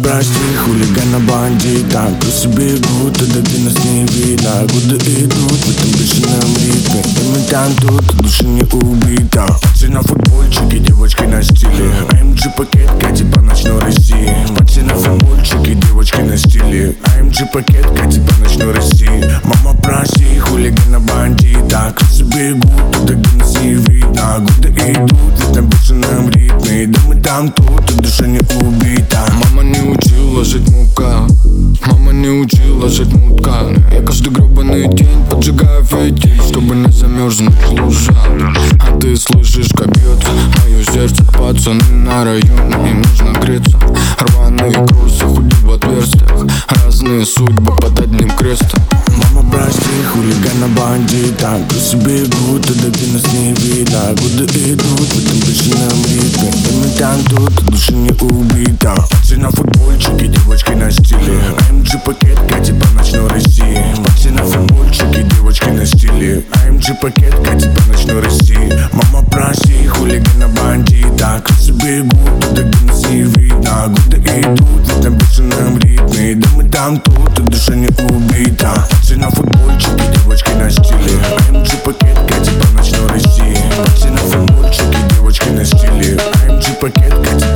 прости, хулигана, бандита. Крысы бегут, туда, где нас не видно. Годы идут в этом бешеном ритме. И мы там тут, душа не убита. Все на футбольчике, девочки на стиле. AMG пакет, катит по ночной России. Все на футбольчике, девочки на стиле. AMG пакет, катит по ночной России. Мама, прости, хулигана, бандита. Крысы бегут, туда, где нас не видно. Годы идут в этом бешеном ритме. Да мы там тут, и душа не убита. Мама не учила жить мука, мама не учила жить мутка. Я каждый гребаный день поджигаю фитиль, чтобы не замерзнуть в лужах. А ты слышишь, как бьется мое сердце. Пацаны на районе, им нужно греться. Рваные кроссы, худи в отверстиях. Разные судьбы под одним крестом. Мама, прости, хулигана, бандита. Крысы бегут, туда, где нас не видно. Годы идут в этом бешеном ритме. И мы там тут, душа не убита. Все на футбольчике, девочки на стиле. AMG пакет, катит по ночной России. Все на футбольчике, девочки на стиле. AMG пакет, катит по ночной России. Мама, прости, хулигана, бандита. Крысы бегут, туда, где нас не видно. Годы идут в этом бешеном ритме. Да мы там тут, и душа не убита. Все на футбольчике, девочки на стиле. AMG пакет, катит по ночной России. Все на футбольчике, девочки на стиле. AMG пакет, катит